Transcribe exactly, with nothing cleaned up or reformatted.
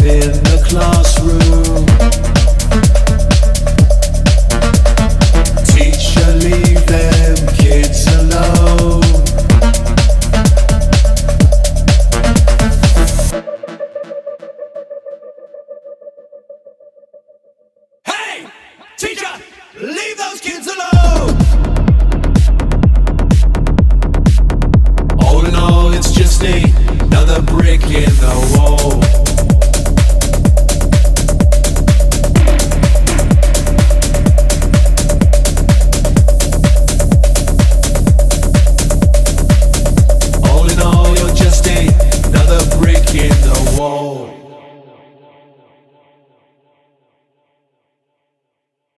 in the classroom. Teacher, leave them kids alone. Hey, teacher, leave those kids alone. All in all, it's just another brick in the wall. All in all, you're just another brick in the wall.